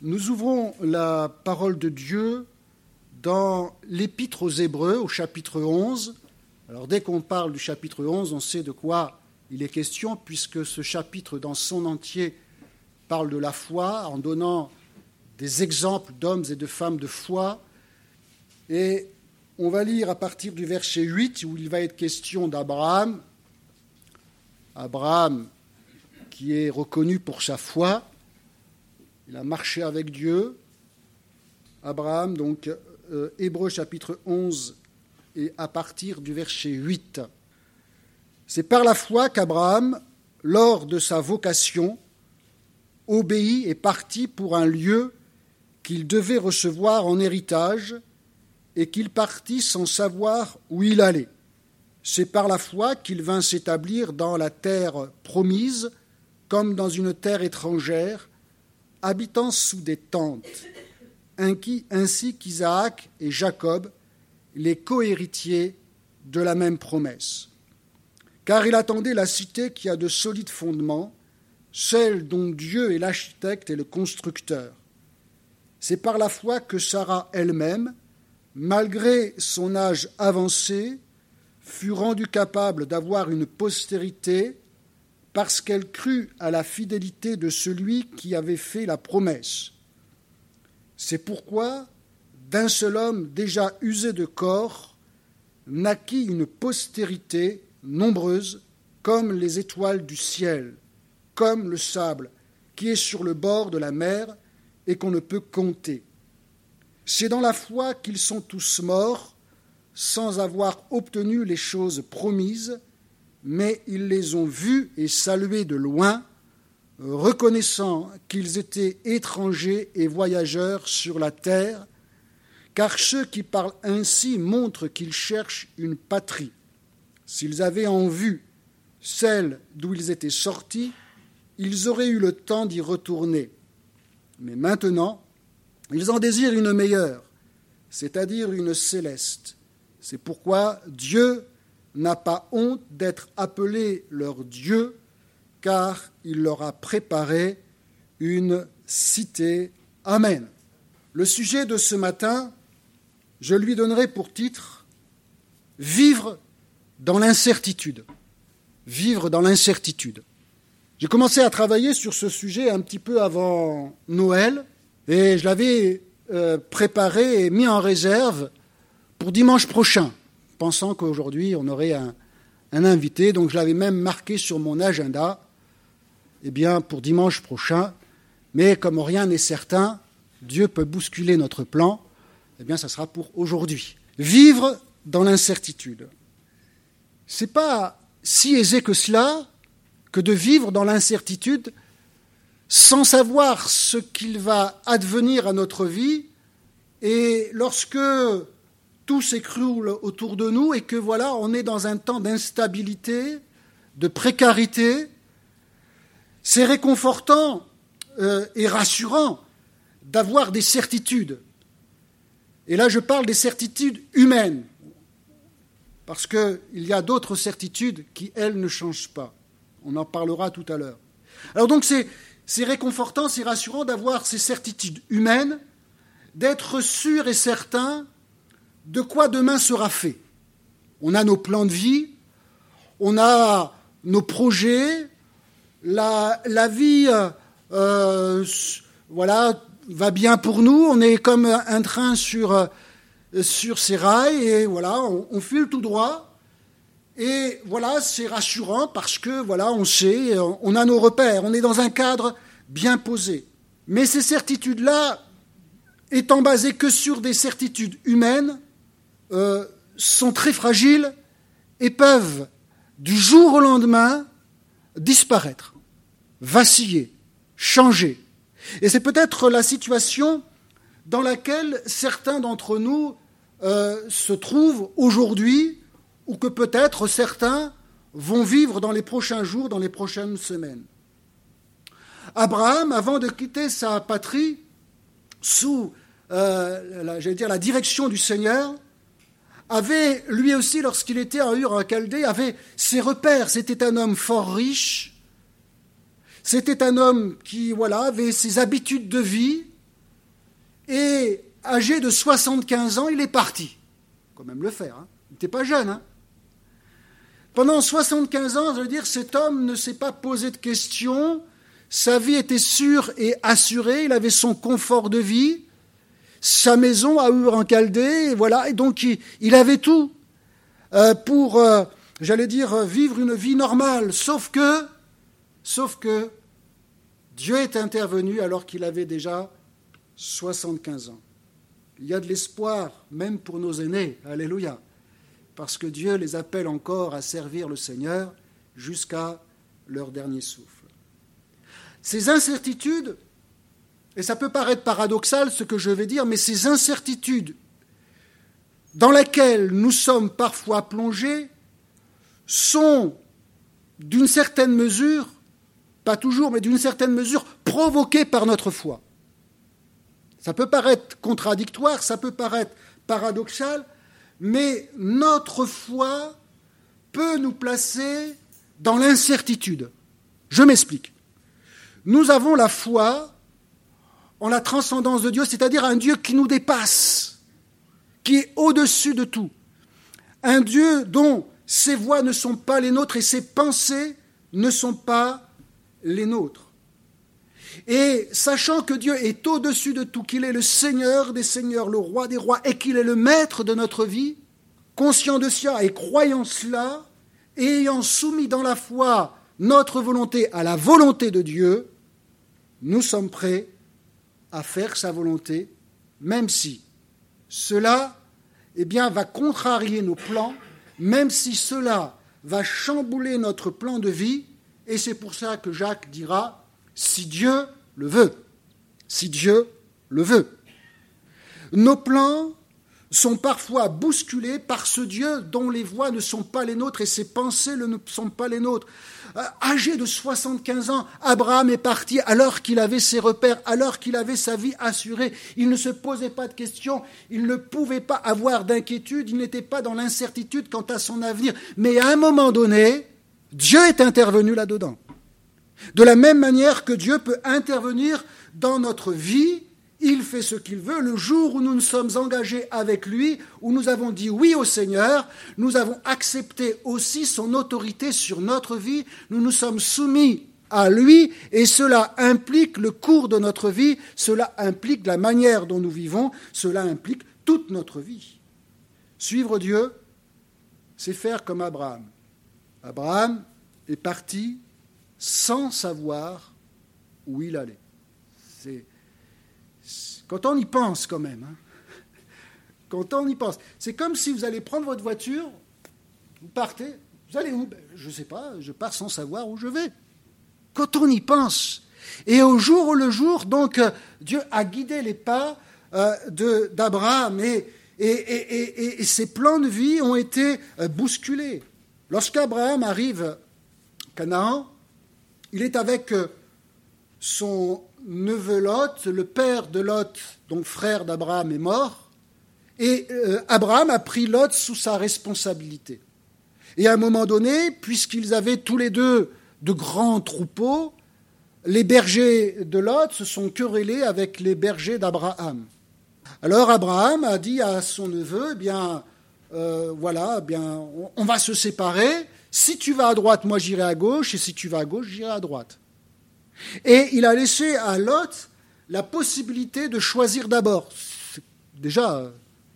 Nous ouvrons la parole de Dieu dans l'Épître aux Hébreux, au chapitre 11. Alors, dès qu'on parle du chapitre 11, on sait de quoi il est question, puisque ce chapitre, dans son entier, parle de la foi, en donnant des exemples d'hommes et de femmes de foi. Et on va lire à partir du verset 8, où il va être question d'Abraham. Abraham, qui est reconnu pour sa foi. Il a marché avec Dieu. Abraham, donc, Hébreux chapitre 11, et à partir du verset 8. C'est par la foi qu'Abraham, lors de sa vocation, obéit et partit pour un lieu qu'il devait recevoir en héritage et qu'il partit sans savoir où il allait. C'est par la foi qu'il vint s'établir dans la terre promise comme dans une terre étrangère, habitant sous des tentes, ainsi qu'Isaac et Jacob, les cohéritiers de la même promesse. Car il attendait la cité qui a de solides fondements, celle dont Dieu est l'architecte et le constructeur. C'est par la foi que Sarah elle-même, malgré son âge avancé, fut rendue capable d'avoir une postérité parce qu'elle crut à la fidélité de celui qui avait fait la promesse. C'est pourquoi, d'un seul homme déjà usé de corps, naquit une postérité nombreuse comme les étoiles du ciel, comme le sable qui est sur le bord de la mer et qu'on ne peut compter. C'est dans la foi qu'ils sont tous morts, sans avoir obtenu les choses promises, mais ils les ont vus et salués de loin, reconnaissant qu'ils étaient étrangers et voyageurs sur la terre, car ceux qui parlent ainsi montrent qu'ils cherchent une patrie. S'ils avaient en vue celle d'où ils étaient sortis, ils auraient eu le temps d'y retourner. Mais maintenant, ils en désirent une meilleure, c'est-à-dire une céleste. C'est pourquoi Dieu n'a pas honte d'être appelé leur Dieu, car il leur a préparé une cité. Amen. Le sujet de ce matin, je lui donnerai pour titre « Vivre dans l'incertitude ». Vivre dans l'incertitude. J'ai commencé à travailler sur ce sujet un petit peu avant Noël, et je l'avais préparé et mis en réserve pour dimanche prochain, pensant qu'aujourd'hui on aurait un invité, donc je l'avais même marqué sur mon agenda, pour dimanche prochain, mais comme rien n'est certain, Dieu peut bousculer notre plan, ça sera pour aujourd'hui. Vivre dans l'incertitude. C'est pas si aisé que cela, que de vivre dans l'incertitude sans savoir ce qu'il va advenir à notre vie, et lorsque tout s'écroule autour de nous et que voilà, on est dans un temps d'instabilité, de précarité, c'est réconfortant et rassurant d'avoir des certitudes. Et là, je parle des certitudes humaines, parce qu'il y a d'autres certitudes qui, elles, ne changent pas. On en parlera tout à l'heure. Alors donc, c'est réconfortant, c'est rassurant d'avoir ces certitudes humaines, d'être sûr et certain de quoi demain sera fait. On a nos plans de vie, on a nos projets, la vie va bien pour nous, on est comme un train sur ses rails, et voilà, on file tout droit, et voilà, c'est rassurant parce que voilà, on sait, on a nos repères, on est dans un cadre bien posé. Mais ces certitudes-là, étant basées que sur des certitudes humaines, sont très fragiles et peuvent, du jour au lendemain, disparaître, vaciller, changer. Et c'est peut-être la situation dans laquelle certains d'entre nous se trouvent aujourd'hui, ou que peut-être certains vont vivre dans les prochains jours, dans les prochaines semaines. Abraham, avant de quitter sa patrie, sous la direction du Seigneur, avait, lui aussi, lorsqu'il était à Ur en Chaldée, avait ses repères. C'était un homme fort riche. C'était un homme qui, avait ses habitudes de vie. et âgé de 75 ans, il est parti. Il faut quand même le faire, hein. Il n'était pas jeune, hein. Pendant 75 ans, je veux dire, cet homme ne s'est pas posé de questions, sa vie était sûre et assurée, il avait son confort de vie, sa maison à Ur en Chaldée, et voilà, et donc il avait tout pour, vivre une vie normale, sauf que Dieu est intervenu alors qu'il avait déjà 75 ans. Il y a de l'espoir, même pour nos aînés, alléluia, parce que Dieu les appelle encore à servir le Seigneur jusqu'à leur dernier souffle. Ces incertitudes, et ça peut paraître paradoxal ce que je vais dire, mais ces incertitudes dans lesquelles nous sommes parfois plongés sont d'une certaine mesure, pas toujours, mais d'une certaine mesure, provoquées par notre foi. Ça peut paraître contradictoire, ça peut paraître paradoxal, mais notre foi peut nous placer dans l'incertitude. Je m'explique. Nous avons la foi en la transcendance de Dieu, c'est-à-dire un Dieu qui nous dépasse, qui est au-dessus de tout. Un Dieu dont ses voies ne sont pas les nôtres et ses pensées ne sont pas les nôtres. Et sachant que Dieu est au-dessus de tout, qu'il est le Seigneur des seigneurs, le roi des rois, et qu'il est le maître de notre vie, conscient de cela et croyant cela, et ayant soumis dans la foi notre volonté à la volonté de Dieu, nous sommes prêts à faire sa volonté, même si cela va contrarier nos plans, même si cela va chambouler notre plan de vie, et c'est pour ça que Jacques dira « si Dieu le veut ». Si Dieu le veut. Nos plans sont parfois bousculés par ce Dieu dont les voies ne sont pas les nôtres et ses pensées ne sont pas les nôtres. Âgé de 75 ans, Abraham est parti alors qu'il avait ses repères, alors qu'il avait sa vie assurée. Il ne se posait pas de questions, il ne pouvait pas avoir d'inquiétude, il n'était pas dans l'incertitude quant à son avenir. Mais à un moment donné, Dieu est intervenu là-dedans. De la même manière que Dieu peut intervenir dans notre vie, il fait ce qu'il veut. Le jour où nous nous sommes engagés avec lui, où nous avons dit oui au Seigneur, nous avons accepté aussi son autorité sur notre vie, nous nous sommes soumis à lui et cela implique le cours de notre vie, cela implique la manière dont nous vivons, cela implique toute notre vie. Suivre Dieu, c'est faire comme Abraham. Abraham est parti sans savoir où il allait. Quand on y pense quand même, hein. Quand on y pense, c'est comme si vous allez prendre votre voiture, vous partez, vous allez où? Je ne sais pas, je pars sans savoir où je vais. Quand on y pense, et au jour le jour, donc Dieu a guidé les pas d'Abraham et ses plans de vie ont été bousculés. Lorsqu'Abraham arrive à Canaan, il est avec son neveu Lot, le père de Lot, donc frère d'Abraham, est mort, et Abraham a pris Lot sous sa responsabilité. Et à un moment donné, puisqu'ils avaient tous les deux de grands troupeaux, les bergers de Lot se sont querellés avec les bergers d'Abraham. Alors Abraham a dit à son neveu, on va se séparer, si tu vas à droite, moi j'irai à gauche, et si tu vas à gauche, j'irai à droite. Et il a laissé à Lot la possibilité de choisir d'abord. Déjà,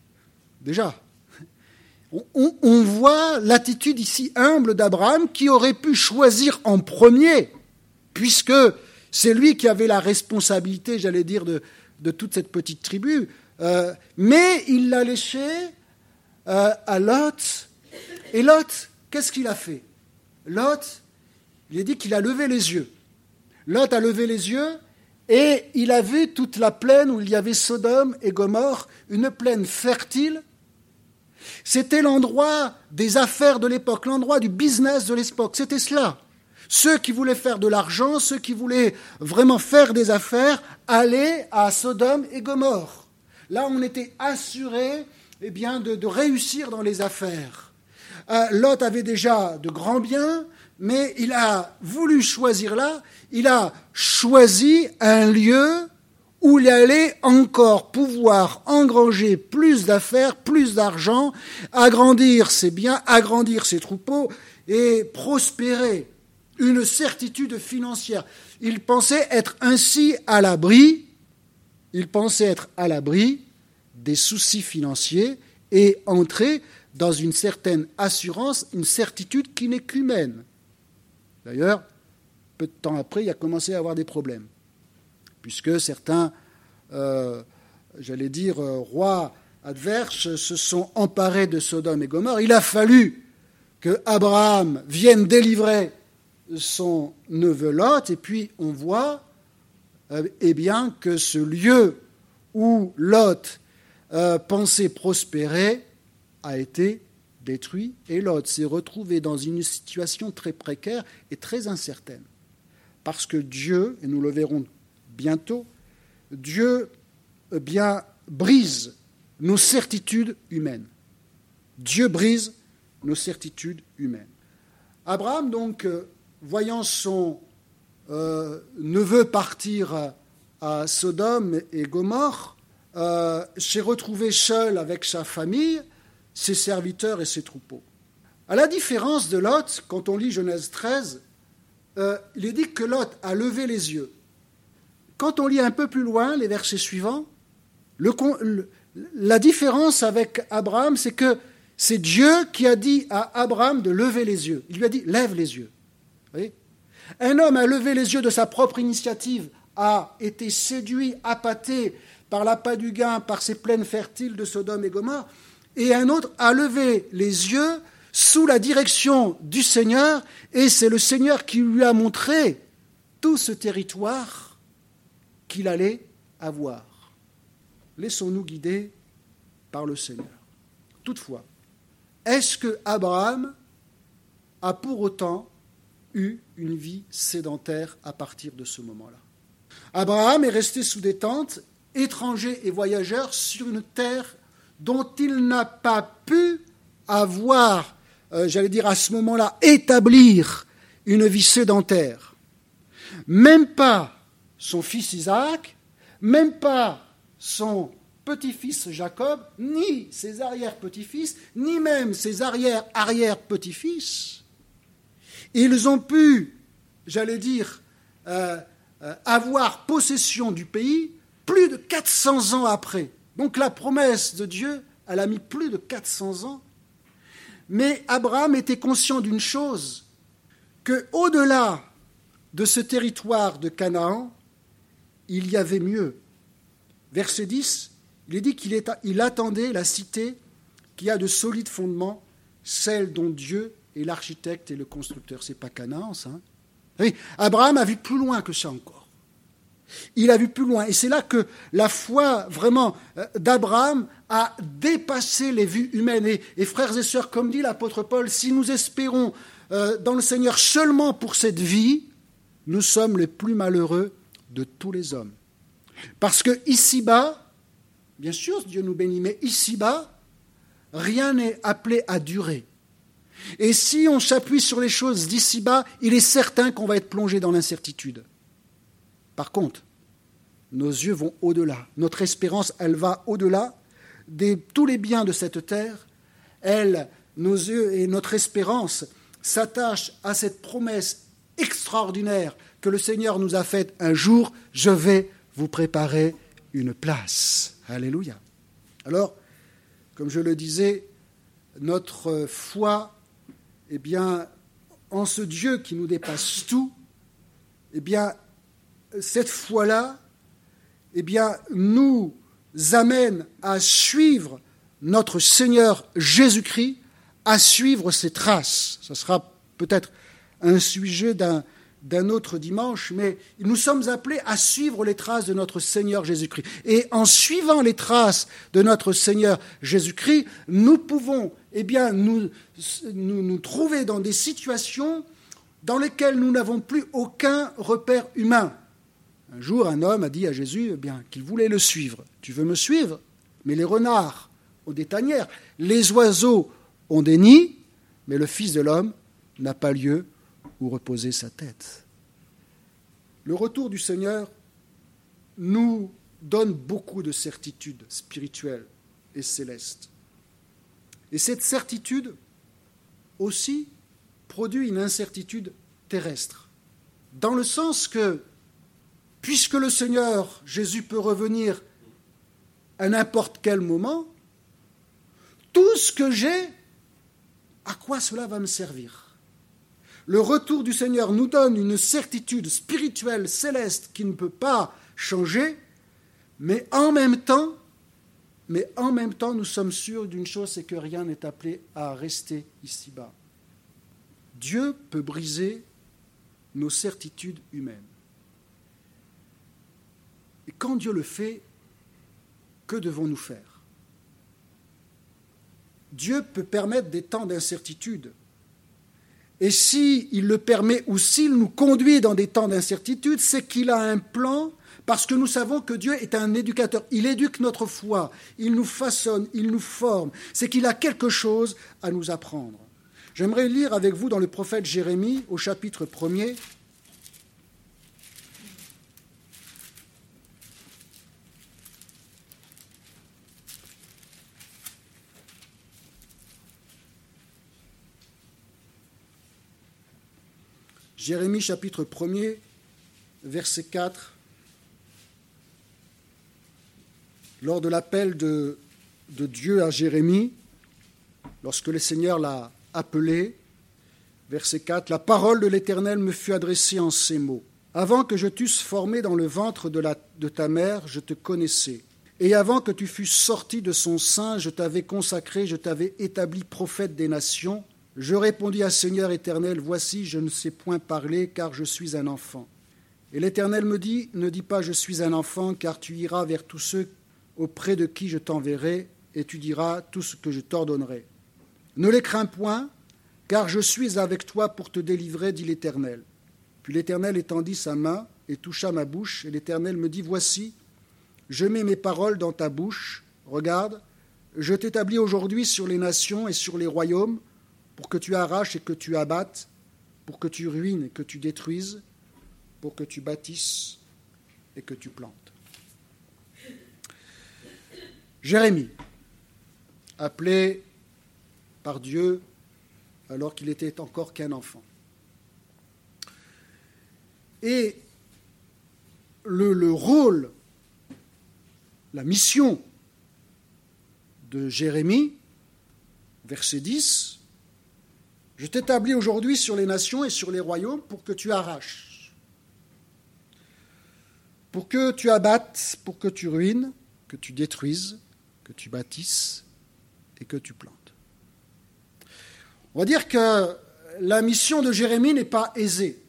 on voit l'attitude ici humble d'Abraham qui aurait pu choisir en premier, puisque c'est lui qui avait la responsabilité, de toute cette petite tribu. Mais il l'a laissé à Lot. Et Lot, qu'est-ce qu'il a fait? Lot, il est dit qu'il a levé les yeux. Lot a levé les yeux et il a vu toute la plaine où il y avait Sodome et Gomorrhe, une plaine fertile. C'était l'endroit des affaires de l'époque, l'endroit du business de l'époque. C'était cela. Ceux qui voulaient faire de l'argent, ceux qui voulaient vraiment faire des affaires, allaient à Sodome et Gomorrhe. Là, on était assuré de réussir dans les affaires. Lot avait déjà de grands biens, mais il a voulu choisir là, il a choisi un lieu où il allait encore pouvoir engranger plus d'affaires, plus d'argent, agrandir ses biens, agrandir ses troupeaux et prospérer. Une certitude financière. Il pensait être ainsi à l'abri, des soucis financiers et entrer dans une certaine assurance, une certitude qui n'est qu'humaine. D'ailleurs, peu de temps après, il a commencé à avoir des problèmes, puisque certains, rois adverses se sont emparés de Sodome et Gomorrhe. Il a fallu que Abraham vienne délivrer son neveu Lot, et puis on voit que ce lieu où Lot pensait prospérer a été détruit, et Lot s'est retrouvé dans une situation très précaire et très incertaine. Parce que Dieu, et nous le verrons bientôt, Dieu brise nos certitudes humaines. Dieu brise nos certitudes humaines. Abraham, donc, voyant son neveu partir à Sodome et Gomorrhe, s'est retrouvé seul avec sa famille, ses serviteurs et ses troupeaux. À la différence de Lot, quand on lit Genèse 13, il est dit que Lot a levé les yeux. Quand on lit un peu plus loin, les versets suivants, la différence avec Abraham, c'est que c'est Dieu qui a dit à Abraham de lever les yeux. Il lui a dit « lève les yeux ». Vous voyez ? Un homme a levé les yeux de sa propre initiative, a été séduit, appâté par l'appât du gain, par ces plaines fertiles de Sodome et Gomorrhe, et un autre a levé les yeux sous la direction du Seigneur, et c'est le Seigneur qui lui a montré tout ce territoire qu'il allait avoir. Laissons-nous guider par le Seigneur. Toutefois, est-ce que Abraham a pour autant eu une vie sédentaire à partir de ce moment-là? Abraham est resté sous des tentes, étranger et voyageur, sur une terre dont il n'a pas pu avoir, à ce moment-là, établir une vie sédentaire. Même pas son fils Isaac, même pas son petit-fils Jacob, ni ses arrière-petits-fils, ni même ses arrière-arrière-petits-fils, ils ont pu, avoir possession du pays plus de 400 ans après. Donc la promesse de Dieu, elle a mis plus de 400 ans. Mais Abraham était conscient d'une chose, qu'au-delà de ce territoire de Canaan, il y avait mieux. Verset 10, il est dit qu'il attendait la cité qui a de solides fondements, celle dont Dieu est l'architecte et le constructeur. Ce n'est pas Canaan, ça. Oui, Abraham a vu plus loin que ça encore. Il a vu plus loin. Et c'est là que la foi, vraiment, d'Abraham a dépassé les vues humaines. Et frères et sœurs, comme dit l'apôtre Paul, si nous espérons dans le Seigneur seulement pour cette vie, nous sommes les plus malheureux de tous les hommes. Parce que ici-bas, bien sûr, Dieu nous bénit, mais ici-bas, rien n'est appelé à durer. Et si on s'appuie sur les choses d'ici-bas, il est certain qu'on va être plongé dans l'incertitude. Par contre, nos yeux vont au-delà. Notre espérance, elle va au-delà de tous les biens de cette terre. Nos yeux et notre espérance s'attachent à cette promesse extraordinaire que le Seigneur nous a faite un jour. Je vais vous préparer une place. Alléluia. Alors, comme je le disais, notre foi, en ce Dieu qui nous dépasse tout, cette foi-là, nous amène à suivre notre Seigneur Jésus-Christ, à suivre ses traces. Ce sera peut-être un sujet d'un autre dimanche, mais nous sommes appelés à suivre les traces de notre Seigneur Jésus-Christ. Et en suivant les traces de notre Seigneur Jésus-Christ, nous pouvons nous trouver dans des situations dans lesquelles nous n'avons plus aucun repère humain. Un jour, un homme a dit à Jésus qu'il voulait le suivre. « Tu veux me suivre ? Mais les renards ont des tanières, les oiseaux ont des nids, mais le Fils de l'homme n'a pas lieu où reposer sa tête. » Le retour du Seigneur nous donne beaucoup de certitudes spirituelles et célestes. Et cette certitude aussi produit une incertitude terrestre, dans le sens que, puisque le Seigneur Jésus peut revenir à n'importe quel moment, tout ce que j'ai, à quoi cela va me servir ? Le retour du Seigneur nous donne une certitude spirituelle, céleste, qui ne peut pas changer, mais en même temps, nous sommes sûrs d'une chose, c'est que rien n'est appelé à rester ici-bas. Dieu peut briser nos certitudes humaines. Et quand Dieu le fait, que devons-nous faire ? Dieu peut permettre des temps d'incertitude. Et s'il le permet ou s'il nous conduit dans des temps d'incertitude, c'est qu'il a un plan, parce que nous savons que Dieu est un éducateur. Il éduque notre foi, il nous façonne, il nous forme. C'est qu'il a quelque chose à nous apprendre. J'aimerais lire avec vous dans le prophète Jérémie, au chapitre 1er, Jérémie chapitre 1er, verset 4. Lors de l'appel de Dieu à Jérémie, lorsque le Seigneur l'a appelé, verset 4, « La parole de l'Éternel me fut adressée en ces mots. Avant que je t'eusse formé dans le ventre de ta mère, je te connaissais. Et avant que tu fusses sorti de son sein, je t'avais consacré, je t'avais établi prophète des nations. Je répondis à Seigneur éternel, voici, je ne sais point parler, car je suis un enfant. Et l'Éternel me dit, ne dis pas je suis un enfant, car tu iras vers tous ceux auprès de qui je t'enverrai, et tu diras tout ce que je t'ordonnerai. Ne les crains point, car je suis avec toi pour te délivrer, dit l'Éternel. Puis l'Éternel étendit sa main et toucha ma bouche, et l'Éternel me dit, voici, je mets mes paroles dans ta bouche, regarde, je t'établis aujourd'hui sur les nations et sur les royaumes, pour que tu arraches et que tu abattes, pour que tu ruines et que tu détruises, pour que tu bâtisses et que tu plantes. Jérémie, appelé par Dieu alors qu'il était encore qu'un enfant. Et le rôle, la mission de Jérémie, verset 10, « Je t'établis aujourd'hui sur les nations et sur les royaumes pour que tu arraches, pour que tu abattes, pour que tu ruines, que tu détruises, que tu bâtisses et que tu plantes. » On va dire que la mission de Jérémie n'est pas aisée.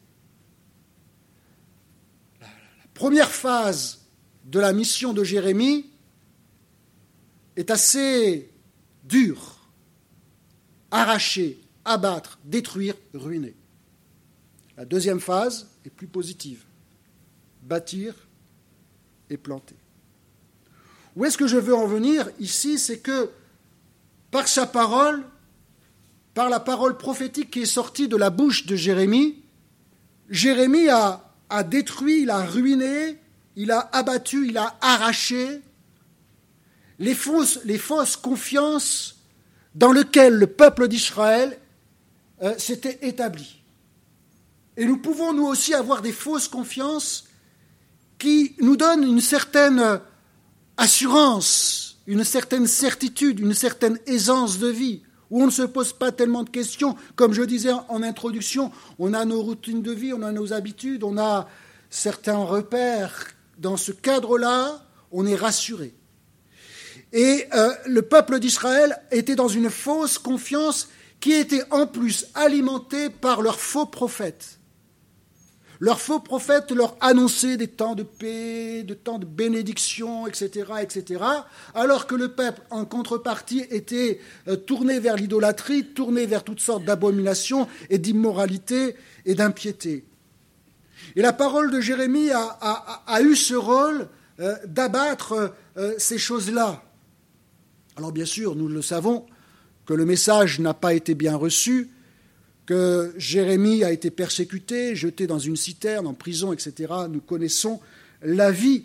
La première phase de la mission de Jérémie est assez dure. Arracher, abattre, détruire, ruiner. La deuxième phase est plus positive. Bâtir et planter. Où est-ce que je veux en venir ici? C'est que par sa parole, par la parole prophétique qui est sortie de la bouche de Jérémie, Jérémie a détruit, il a ruiné, il a abattu, il a arraché les fausses confiances dans lesquelles le peuple d'Israël s'était établi. Et nous pouvons nous aussi avoir des fausses confiances qui nous donnent une certaine assurance, une certaine certitude, une certaine aisance de vie, où on ne se pose pas tellement de questions. Comme je disais en introduction, on a nos routines de vie, on a nos habitudes, on a certains repères. Dans ce cadre-là, on est rassuré. Et le peuple d'Israël était dans une fausse confiance qui était en plus alimentée par leurs faux prophètes. Leurs faux prophètes leur annonçaient des temps de paix, des temps de bénédiction, etc., etc., alors que le peuple, en contrepartie, était tourné vers l'idolâtrie, tourné vers toutes sortes d'abominations et d'immoralité et d'impiété. Et la parole de Jérémie a eu ce rôle d'abattre ces choses-là. Alors bien sûr, nous le savons, que le message n'a pas été bien reçu, que Jérémie a été persécuté, jeté dans une citerne, en prison, etc. Nous connaissons la vie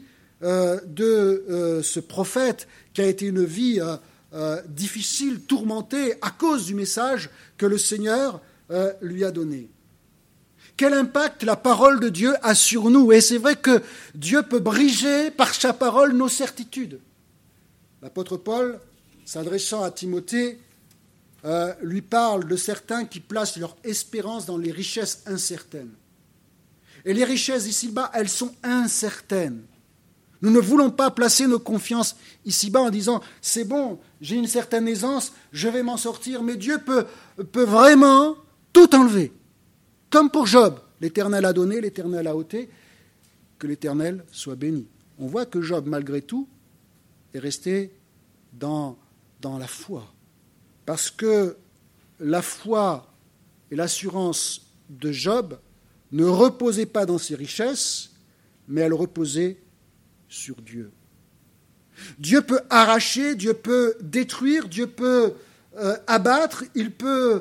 de ce prophète qui a été une vie difficile, tourmentée à cause du message que le Seigneur lui a donné. Quel impact la parole de Dieu a sur nous? Et c'est vrai que Dieu peut briser par sa parole nos certitudes. L'apôtre Paul, s'adressant à Timothée, lui parle de certains qui placent leur espérance dans les richesses incertaines. Et les richesses ici-bas, elles sont incertaines. Nous ne voulons pas placer nos confiances ici-bas en disant « c'est bon, j'ai une certaine aisance, je vais m'en sortir ». Mais Dieu peut vraiment tout enlever. Comme pour Job, l'Éternel a donné, l'Éternel a ôté, que l'Éternel soit béni. On voit que Job, malgré tout, est resté dans la foi. Parce que la foi et l'assurance de Job ne reposaient pas dans ses richesses, mais elles reposaient sur Dieu. Dieu peut arracher, Dieu peut détruire, Dieu peut abattre, il peut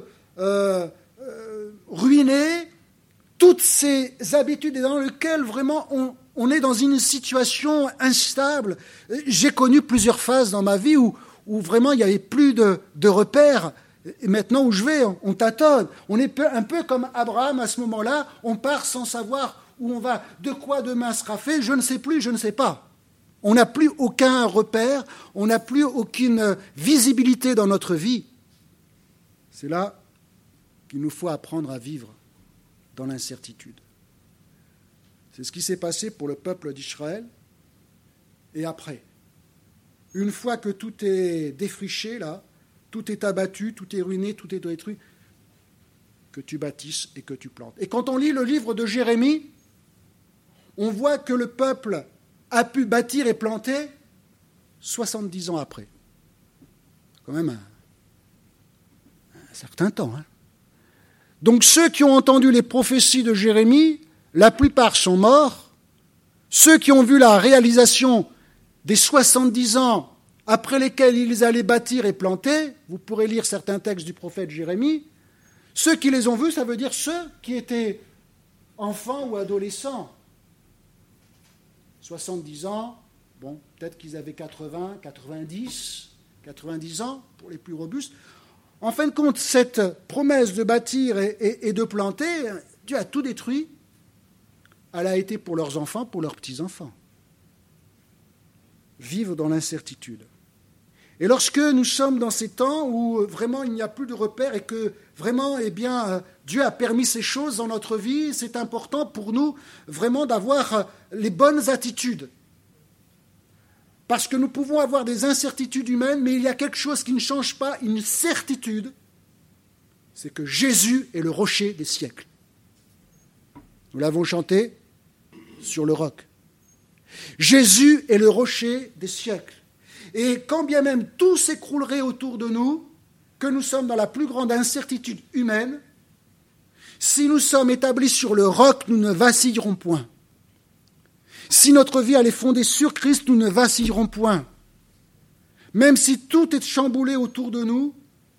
ruiner toutes ces habitudes dans lesquelles vraiment on est dans une situation instable. J'ai connu plusieurs phases dans ma vie où vraiment il n'y avait plus de repères. Et maintenant où je vais, on tâtonne. On est un peu comme Abraham à ce moment-là, on part sans savoir où on va. De quoi demain sera fait, je ne sais plus, je ne sais pas. On n'a plus aucun repère, on n'a plus aucune visibilité dans notre vie. C'est là qu'il nous faut apprendre à vivre dans l'incertitude. C'est ce qui s'est passé pour le peuple d'Israël. Et après, une fois que tout est défriché, là, tout est abattu, tout est ruiné, tout est détruit, que tu bâtisses et que tu plantes. Et quand on lit le livre de Jérémie, on voit que le peuple a pu bâtir et planter 70 ans après. Quand même un certain temps. Hein. Donc ceux qui ont entendu les prophéties de Jérémie, la plupart sont morts. Ceux qui ont vu la réalisation des 70 ans après lesquels ils allaient bâtir et planter, vous pourrez lire certains textes du prophète Jérémie, ceux qui les ont vus, ça veut dire ceux qui étaient enfants ou adolescents. 70 ans, bon, peut-être qu'ils avaient 80, 90 ans pour les plus robustes. En fin de compte, cette promesse de bâtir et de planter, Dieu a tout détruit. Elle a été pour leurs enfants, pour leurs petits-enfants. Vivre dans l'incertitude. Et lorsque nous sommes dans ces temps où vraiment il n'y a plus de repères et que vraiment, Dieu a permis ces choses dans notre vie, c'est important pour nous vraiment d'avoir les bonnes attitudes. Parce que nous pouvons avoir des incertitudes humaines, mais il y a quelque chose qui ne change pas, une certitude, c'est que Jésus est le rocher des siècles. Nous l'avons chanté sur le roc. Jésus est le rocher des siècles. Et quand bien même tout s'écroulerait autour de nous, que nous sommes dans la plus grande incertitude humaine, si nous sommes établis sur le roc, nous ne vacillerons point. Si notre vie elle est fondée sur Christ, nous ne vacillerons point. Même si tout est chamboulé autour de nous,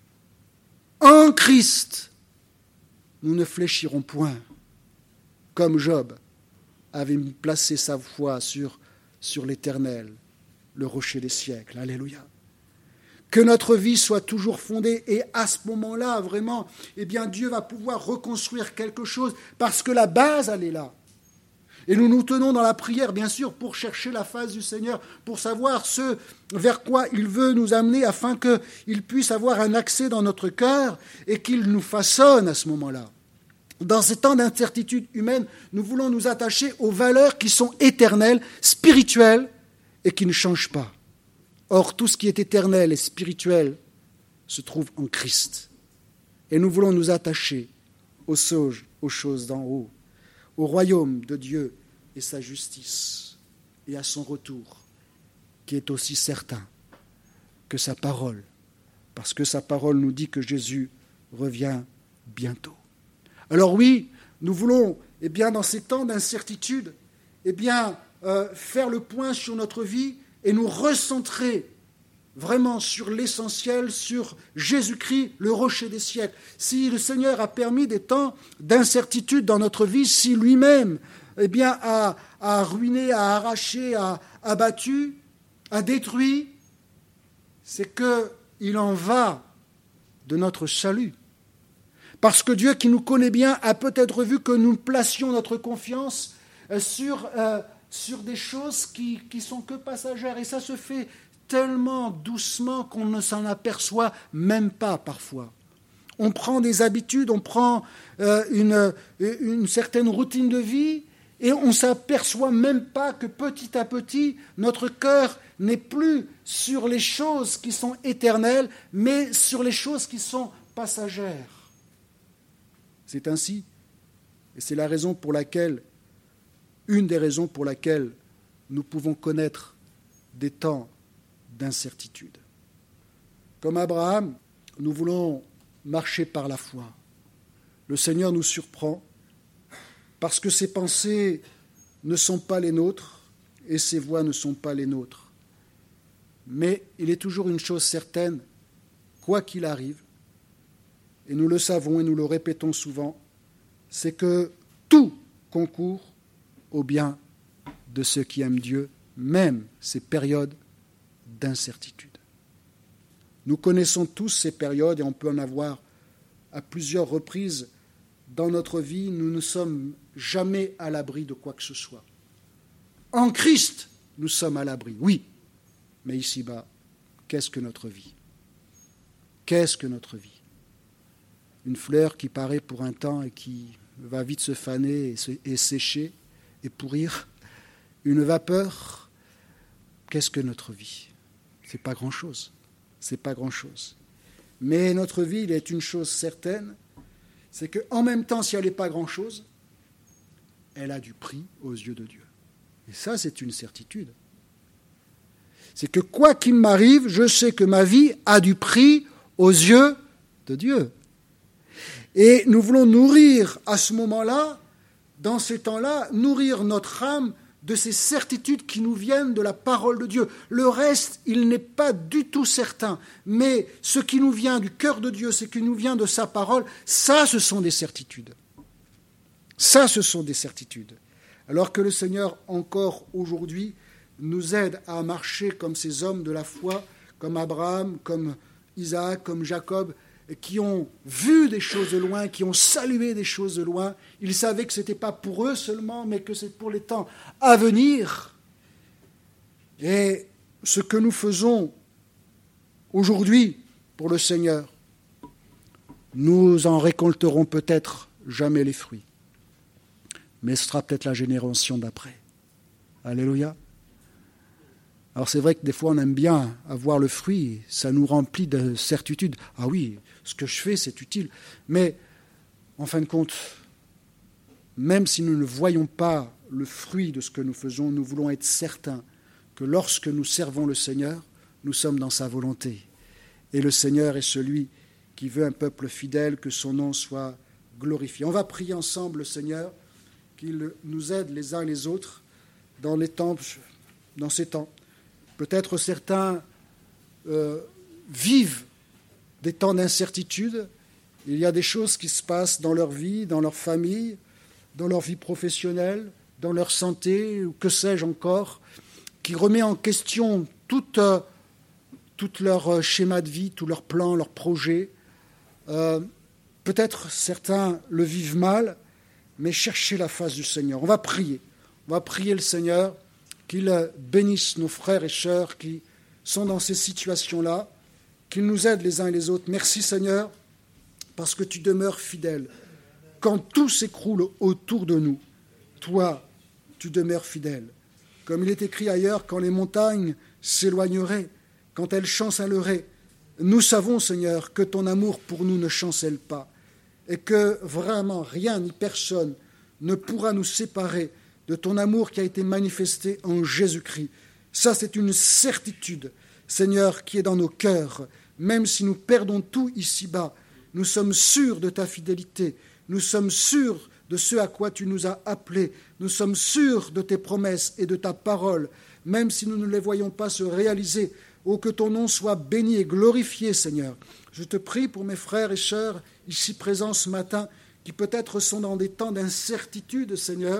en Christ, nous ne fléchirons point, comme Job avait placé sa foi sur l'Éternel, le rocher des siècles. Alléluia. Que notre vie soit toujours fondée et à ce moment-là, vraiment, Dieu va pouvoir reconstruire quelque chose parce que la base, elle est là. Et nous nous tenons dans la prière, bien sûr, pour chercher la face du Seigneur, pour savoir ce vers quoi il veut nous amener afin qu'il puisse avoir un accès dans notre cœur et qu'il nous façonne à ce moment-là. Dans ces temps d'incertitude humaine, nous voulons nous attacher aux valeurs qui sont éternelles, spirituelles et qui ne changent pas. Or, tout ce qui est éternel et spirituel se trouve en Christ. Et nous voulons nous attacher aux choses d'en haut, au royaume de Dieu et sa justice, et à son retour, qui est aussi certain que sa parole, parce que sa parole nous dit que Jésus revient bientôt. Alors oui, nous voulons, dans ces temps d'incertitude, faire le point sur notre vie et nous recentrer vraiment sur l'essentiel, sur Jésus-Christ, le rocher des siècles. Si le Seigneur a permis des temps d'incertitude dans notre vie, si lui-même a ruiné, a arraché, a abattu, a détruit, c'est qu'il en va de notre salut. Parce que Dieu, qui nous connaît bien, a peut-être vu que nous placions notre confiance sur des choses qui sont que passagères. Et ça se fait tellement doucement qu'on ne s'en aperçoit même pas parfois. On prend des habitudes, on prend une certaine routine de vie et on ne s'aperçoit même pas que petit à petit, notre cœur n'est plus sur les choses qui sont éternelles, mais sur les choses qui sont passagères. C'est ainsi, et c'est la raison pour laquelle, une des raisons pour laquelle nous pouvons connaître des temps d'incertitude. Comme Abraham, nous voulons marcher par la foi. Le Seigneur nous surprend parce que ses pensées ne sont pas les nôtres et ses voies ne sont pas les nôtres. Mais il est toujours une chose certaine, quoi qu'il arrive, et nous le savons et nous le répétons souvent, c'est que tout concourt au bien de ceux qui aiment Dieu, même ces périodes d'incertitude. Nous connaissons tous ces périodes et on peut en avoir à plusieurs reprises dans notre vie. Nous ne sommes jamais à l'abri de quoi que ce soit. En Christ, nous sommes à l'abri, oui. Mais ici-bas, qu'est-ce que notre vie ? Qu'est-ce que notre vie ? Une fleur qui paraît pour un temps et qui va vite se faner et sécher et pourrir. Une vapeur, qu'est-ce que notre vie ? C'est pas grand-chose. C'est pas grand-chose. Mais notre vie, il est une chose certaine, c'est qu'en même temps, si elle n'est pas grand-chose, elle a du prix aux yeux de Dieu. Et ça, c'est une certitude. C'est que quoi qu'il m'arrive, je sais que ma vie a du prix aux yeux de Dieu. Et nous voulons nourrir à ce moment-là, dans ces temps-là, nourrir notre âme de ces certitudes qui nous viennent de la parole de Dieu. Le reste, il n'est pas du tout certain. Mais ce qui nous vient du cœur de Dieu, ce qui nous vient de sa parole, ça, ce sont des certitudes. Ça, ce sont des certitudes. Alors que le Seigneur, encore aujourd'hui, nous aide à marcher comme ces hommes de la foi, comme Abraham, comme Isaac, comme Jacob, qui ont vu des choses de loin, qui ont salué des choses de loin. Ils savaient que ce n'était pas pour eux seulement, mais que c'est pour les temps à venir. Et ce que nous faisons aujourd'hui pour le Seigneur, nous en récolterons peut-être jamais les fruits. Mais ce sera peut-être la génération d'après. Alléluia. Alors c'est vrai que des fois on aime bien avoir le fruit, ça nous remplit de certitude. Ah oui, ce que je fais c'est utile. Mais en fin de compte, même si nous ne voyons pas le fruit de ce que nous faisons, nous voulons être certains que lorsque nous servons le Seigneur, nous sommes dans sa volonté. Et le Seigneur est celui qui veut un peuple fidèle, que son nom soit glorifié. On va prier ensemble le Seigneur, qu'il nous aide les uns les autres dans ces temps. Peut-être certains vivent des temps d'incertitude. Il y a des choses qui se passent dans leur vie, dans leur famille, dans leur vie professionnelle, dans leur santé, ou que sais-je encore, qui remet en question tout leur schéma de vie, tous leurs plans, leurs projets. Peut-être certains le vivent mal, mais cherchez la face du Seigneur. On va prier le Seigneur, qu'il bénisse nos frères et sœurs qui sont dans ces situations-là, qu'il nous aide les uns et les autres. Merci Seigneur, parce que tu demeures fidèle. Quand tout s'écroule autour de nous, toi, tu demeures fidèle. Comme il est écrit ailleurs, quand les montagnes s'éloigneraient, quand elles chanceleraient, nous savons, Seigneur, que ton amour pour nous ne chancelle pas et que vraiment rien ni personne ne pourra nous séparer de ton amour qui a été manifesté en Jésus-Christ. Ça, c'est une certitude, Seigneur, qui est dans nos cœurs. Même si nous perdons tout ici-bas, nous sommes sûrs de ta fidélité. Nous sommes sûrs de ce à quoi tu nous as appelés. Nous sommes sûrs de tes promesses et de ta parole, même si nous ne les voyons pas se réaliser. Oh, que ton nom soit béni et glorifié, Seigneur. Je te prie pour mes frères et sœurs ici présents ce matin, qui peut-être sont dans des temps d'incertitude, Seigneur,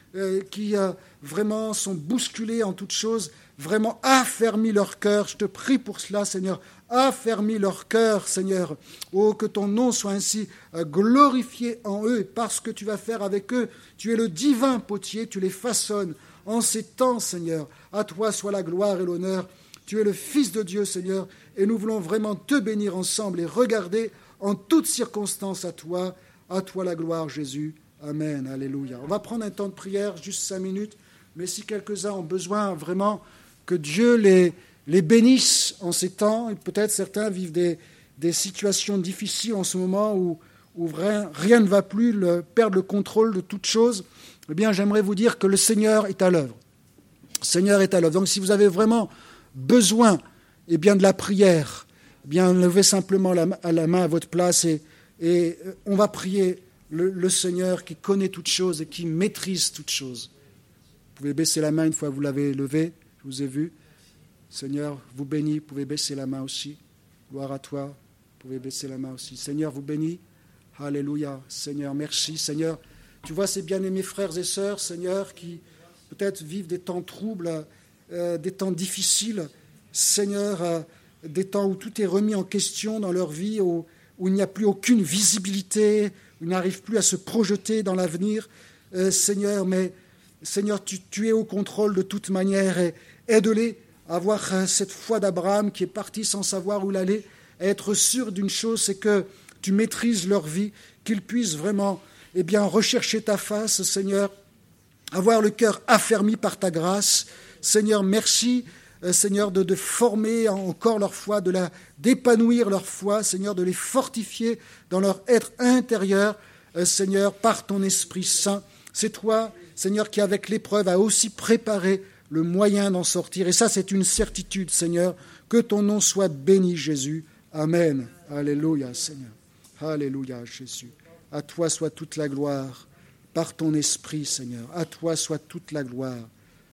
qui vraiment sont bousculés en toutes choses, vraiment affermis leur cœur. Je te prie pour cela, Seigneur. Affermis leur cœur, Seigneur. Oh, que ton nom soit ainsi glorifié en eux, parce que tu vas faire avec eux. Tu es le divin potier, tu les façonnes en ces temps, Seigneur. À toi soit la gloire et l'honneur. Tu es le Fils de Dieu, Seigneur, et nous voulons vraiment te bénir ensemble et regarder en toutes circonstances à toi la gloire, Jésus. Amen, alléluia. On va prendre un temps de prière, juste 5 minutes, mais si quelques-uns ont besoin vraiment que Dieu les bénisse en ces temps, et peut-être certains vivent des situations difficiles en ce moment où rien ne va plus, perdre le contrôle de toute chose, eh bien j'aimerais vous dire que le Seigneur est à l'œuvre. Le Seigneur est à l'œuvre. Donc si vous avez vraiment besoin eh bien, de la prière, eh bien levez simplement la main à votre place et on va prier le Seigneur qui connaît toutes choses et qui maîtrise toutes choses. Vous pouvez baisser la main une fois que vous l'avez levée, je vous ai vu. Seigneur, vous bénit, vous pouvez baisser la main aussi. Gloire à toi, vous pouvez baisser la main aussi. Seigneur, vous bénit. Alléluia. Seigneur, merci. Seigneur, tu vois ces bien-aimés frères et sœurs, Seigneur, qui peut-être vivent des temps troubles, des temps difficiles. Seigneur, des temps où tout est remis en question dans leur vie, où il n'y a plus aucune visibilité, où ils n'arrivent plus à se projeter dans l'avenir. Seigneur, mais Seigneur, tu es au contrôle de toute manière et aide-les à avoir cette foi d'Abraham qui est parti sans savoir où il allait, à être sûr d'une chose, c'est que tu maîtrises leur vie, qu'ils puissent vraiment rechercher ta face, Seigneur, avoir le cœur affermi par ta grâce. Seigneur, merci, Seigneur, de former encore leur foi, d'épanouir leur foi, Seigneur, de les fortifier dans leur être intérieur, Seigneur, par ton Esprit Saint. C'est toi, Seigneur, qui avec l'épreuve a aussi préparé le moyen d'en sortir. Et ça, c'est une certitude, Seigneur. Que ton nom soit béni, Jésus. Amen. Alléluia, Seigneur. Alléluia, Jésus. À toi soit toute la gloire par ton Esprit, Seigneur. À toi soit toute la gloire.